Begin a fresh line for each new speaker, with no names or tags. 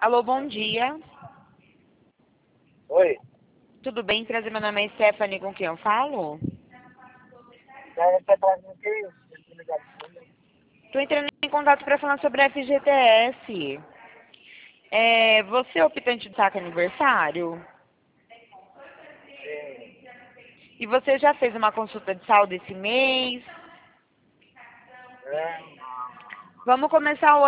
Alô, bom dia.
Oi,
Tudo bem? Prazer, meu nome é Stephanie, com quem eu falo?
você tá com quem? Ligado esse número?
Estou entrando em contato para falar sobre a FGTS. Você é optante do saque aniversário?
Sim.
E você já fez uma consulta de saúde esse mês?
É, não.
Vamos começar o